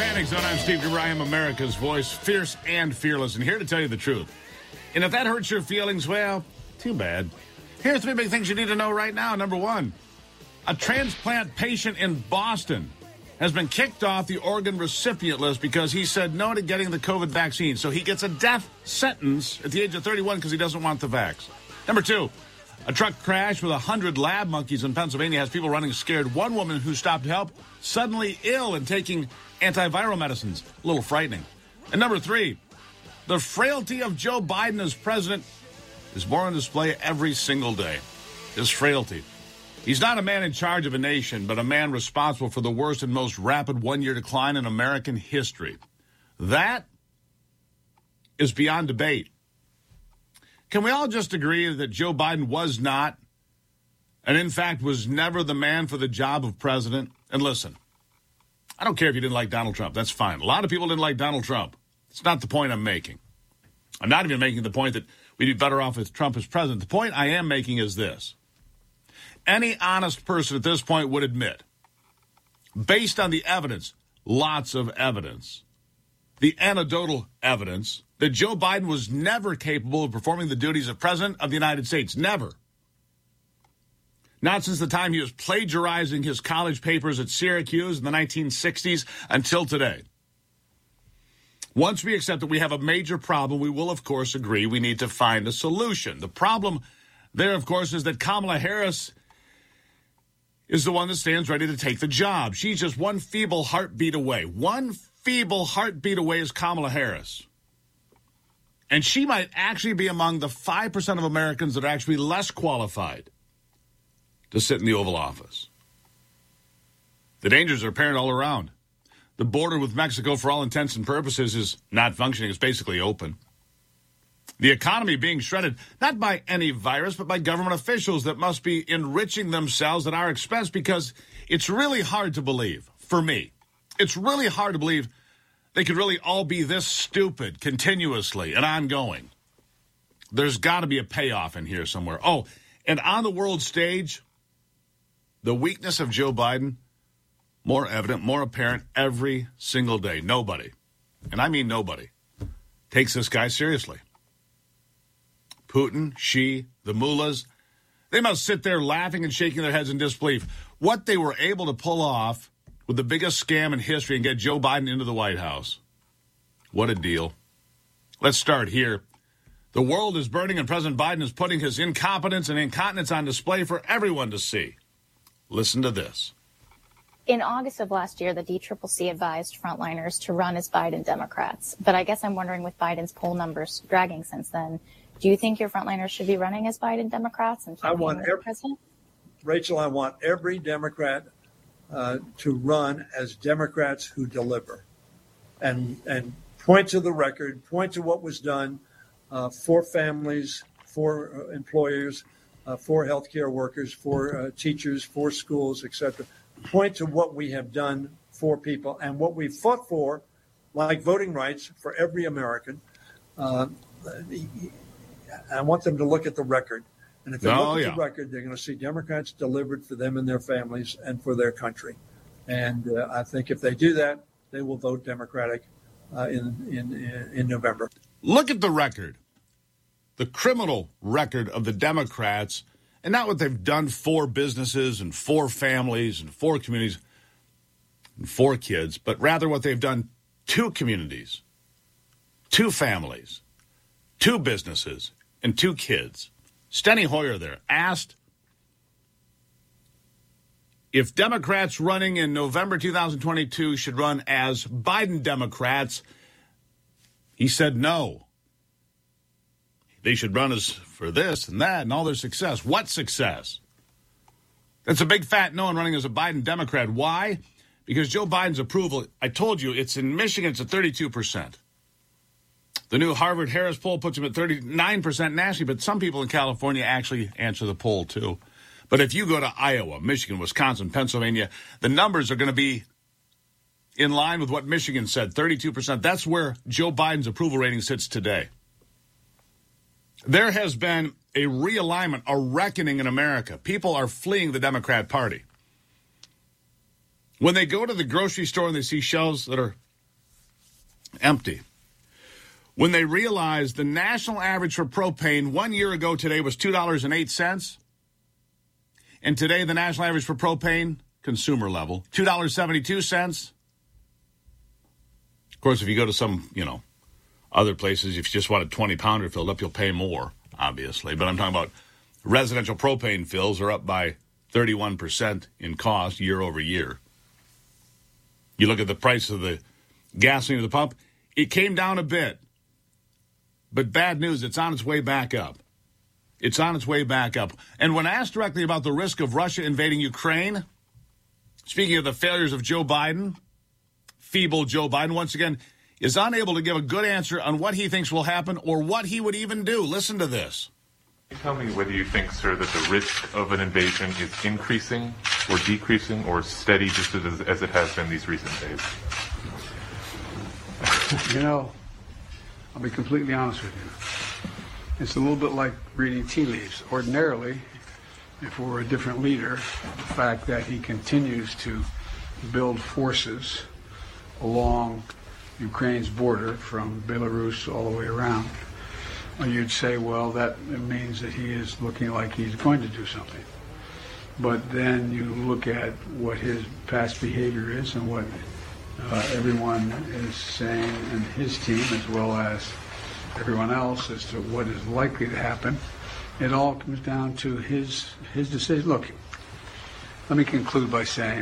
Panic Zone. I'm Steve Gruber. I am America's voice, fierce and fearless, and here to tell you the truth. And if that hurts your feelings, well, too bad. Here's 3 big things you need to know right now. Number 1, a transplant patient in Boston has been kicked off the organ recipient list because he said no to getting the COVID vaccine. So he gets a death sentence at the age of 31 because he doesn't want the vax. Number 2, a truck crash with 100 lab monkeys in Pennsylvania has people running scared. One woman who stopped to help suddenly ill and taking antiviral medicines. A little frightening. And number 3, the frailty of Joe Biden as president is more on display every single day. His frailty. He's not a man in charge of a nation, but a man responsible for the worst and most rapid one-year decline in American history. That is beyond debate. Can we all just agree that Joe Biden was not, and in fact was never the man for the job of president? And listen, I don't care if you didn't like Donald Trump. That's fine. A lot of people didn't like Donald Trump. It's not the point I'm making. I'm not even making the point that we'd be better off with Trump as president. The point I am making is this. Any honest person at this point would admit, based on the evidence, lots of evidence, the anecdotal evidence, that Joe Biden was never capable of performing the duties of president of the United States. Never. Not since the time he was plagiarizing his college papers at Syracuse in the 1960s until today. Once we accept that we have a major problem, we will, of course, agree we need to find a solution. The problem there, of course, is that Kamala Harris is the one that stands ready to take the job. She's just one feeble heartbeat away. One feeble heartbeat away is Kamala Harris. And she might actually be among the 5% of Americans that are actually less qualified to sit in the Oval Office. The dangers are apparent all around. The border with Mexico, for all intents and purposes, is not functioning. It's basically open. The economy being shredded, not by any virus, but by government officials that must be enriching themselves at our expense, because it's really hard to believe, for me, it's really hard to believe they could really all be this stupid continuously and ongoing. There's got to be a payoff in here somewhere. Oh, and on the world stage, the weakness of Joe Biden, more evident, more apparent every single day. Nobody, and I mean nobody, takes this guy seriously. Putin, Xi, the mullahs, they must sit there laughing and shaking their heads in disbelief. What they were able to pull off with the biggest scam in history and get Joe Biden into the White House. What a deal. Let's start here. The world is burning and President Biden is putting his incompetence and incontinence on display for everyone to see. Listen to this. In August of last year, the DCCC advised frontliners to run as Biden Democrats. But I guess I'm wondering, with Biden's poll numbers dragging since then, do you think your frontliners should be running as Biden Democrats and campaigning for president? Rachel, I want every Democrat to run as Democrats who deliver, and point to the record, point to what was done for families, for employers, for healthcare workers, for teachers, for schools, etc. Point to what we have done for people and what we fought for, like voting rights for every American. I want them to look at the record. And if they look at the record, they're going to see Democrats delivered for them and their families and for their country. And I think if they do that, they will vote Democratic in November. Look at the record, the criminal record of the Democrats, and not what they've done for businesses and for families and for communities and for kids, but rather what they've done to communities, to families, to businesses, and to kids. Steny Hoyer there asked if Democrats running in November 2022 should run as Biden Democrats. He said no. They should run as for this and that and all their success. What success? That's a big fat no on running as a Biden Democrat. Why? Because Joe Biden's approval, I told you, it's in Michigan, it's at 32%. The new Harvard-Harris poll puts him at 39% nationally, but some people in California actually answer the poll too. But if you go to Iowa, Michigan, Wisconsin, Pennsylvania, the numbers are going to be in line with what Michigan said, 32%. That's where Joe Biden's approval rating sits today. There has been a realignment, a reckoning in America. People are fleeing the Democrat Party. When they go to the grocery store and they see shelves that are Empty. When they realized the national average for propane 1 year ago today was $2.08, and today the national average for propane, consumer level, $2.72. Of course, if you go to some, other places, if you just want a 20-pounder filled up, you'll pay more, obviously. But I'm talking about residential propane fills are up by 31% in cost year over year. You look at the price of the gasoline at the pump, it came down a bit. But bad news, it's on its way back up. It's on its way back up. And when asked directly about the risk of Russia invading Ukraine, speaking of the failures of Joe Biden, feeble Joe Biden, once again, is unable to give a good answer on what he thinks will happen or what he would even do. Listen to this. Tell me whether you think, sir, that the risk of an invasion is increasing or decreasing or steady just as it has been these recent days. I'll be completely honest with you. It's a little bit like reading tea leaves. Ordinarily, if we were a different leader, the fact that he continues to build forces along Ukraine's border from Belarus all the way around, you'd say, well, that means that he is looking like he's going to do something. But then you look at what his past behavior is and what everyone is saying, and his team as well as everyone else, as to what is likely to happen. It all comes down to his decision. Look, let me conclude by saying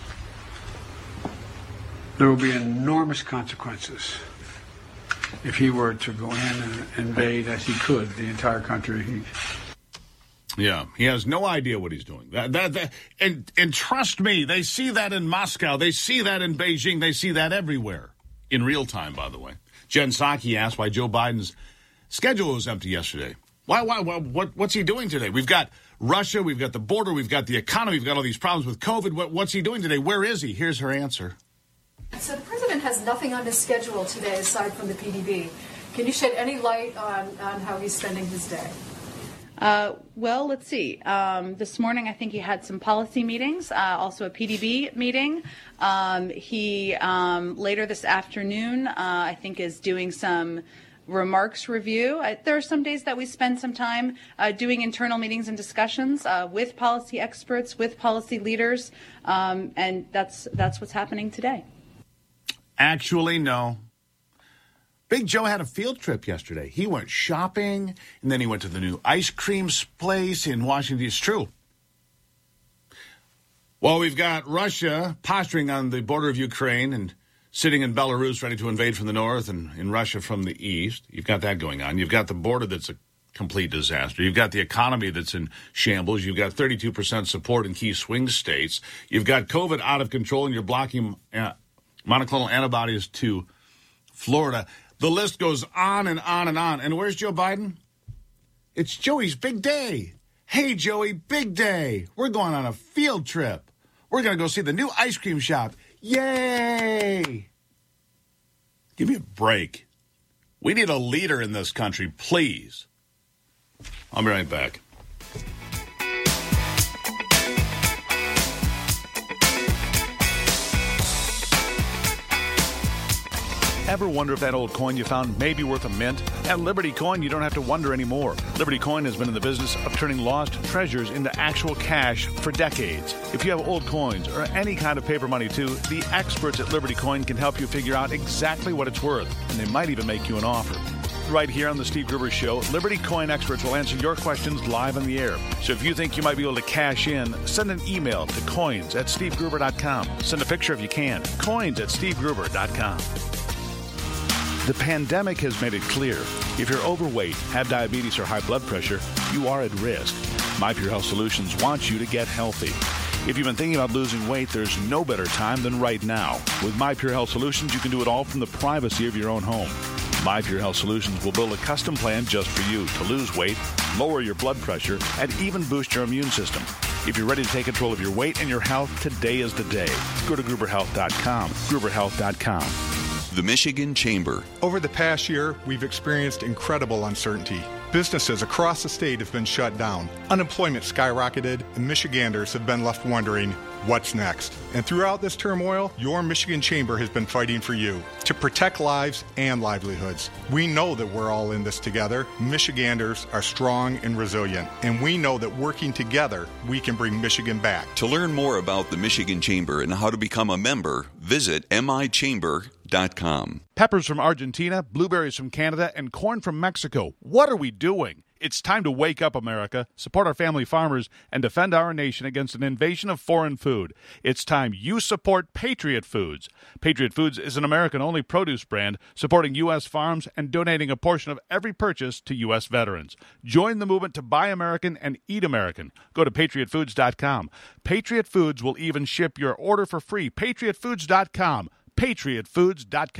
there will be enormous consequences if he were to go in and invade, as he could, the entire country. Yeah, he has no idea what he's doing. And trust me, they see that in Moscow. They see that in Beijing. They see that everywhere. In real time, by the way. Jen Psaki asked why Joe Biden's schedule was empty yesterday. What's he doing today? We've got Russia, we've got the border, we've got the economy, we've got all these problems with COVID. What's he doing today? Where is he? Here's her answer. So the president has nothing on his schedule today aside from the PDB. Can you shed any light on how he's spending his day? Well, let's see. This morning, I think he had some policy meetings, also a PDB meeting. He later this afternoon, I think, is doing some remarks review. There are some days that we spend some time doing internal meetings and discussions with policy experts, with policy leaders, and that's what's happening today. Actually, no. Big Joe had a field trip yesterday. He went shopping, and then he went to the new ice cream place in Washington. It's true. Well, we've got Russia posturing on the border of Ukraine and sitting in Belarus ready to invade from the north and in Russia from the east. You've got that going on. You've got the border that's a complete disaster. You've got the economy that's in shambles. You've got 32% support in key swing states. You've got COVID out of control, and you're blocking monoclonal antibodies to Florida. The list goes on and on and on. And where's Joe Biden? It's Joey's big day. Hey, Joey, big day. We're going on a field trip. We're going to go see the new ice cream shop. Yay! Give me a break. We need a leader in this country, please. I'll be right back. Ever wonder if that old coin you found may be worth a mint? At Liberty Coin, you don't have to wonder anymore. Liberty Coin has been in the business of turning lost treasures into actual cash for decades. If you have old coins or any kind of paper money too, the experts at Liberty Coin can help you figure out exactly what it's worth, and they might even make you an offer. Right here on the Steve Gruber Show, Liberty Coin experts will answer your questions live on the air. So if you think you might be able to cash in, send an email to coins@stevegruber.com. Send a picture if you can. coins@stevegruber.com. The pandemic has made it clear. If you're overweight, have diabetes, or high blood pressure, you are at risk. My Pure Health Solutions wants you to get healthy. If you've been thinking about losing weight, there's no better time than right now. With My Pure Health Solutions, you can do it all from the privacy of your own home. My Pure Health Solutions will build a custom plan just for you to lose weight, lower your blood pressure, and even boost your immune system. If you're ready to take control of your weight and your health, today is the day. Go to GruberHealth.com. GruberHealth.com. The Michigan Chamber. Over the past year, we've experienced incredible uncertainty. Businesses across the state have been shut down. Unemployment skyrocketed, and Michiganders have been left wondering, what's next. And throughout this turmoil, your Michigan Chamber has been fighting for you to protect lives and livelihoods. We know that we're all in this together. Michiganders are strong and resilient, and we know that working together, we can bring Michigan back. To learn more about the Michigan Chamber and how to become a member, visit michamber.com. Peppers from Argentina, blueberries from Canada, and corn from Mexico. What are we doing? It's time to wake up, America, support our family farmers, and defend our nation against an invasion of foreign food. It's time you support Patriot Foods. Patriot Foods is an American-only produce brand supporting U.S. farms and donating a portion of every purchase to U.S. veterans. Join the movement to buy American and eat American. Go to patriotfoods.com. Patriot Foods will even ship your order for free. patriotfoods.com. patriotfoods.com.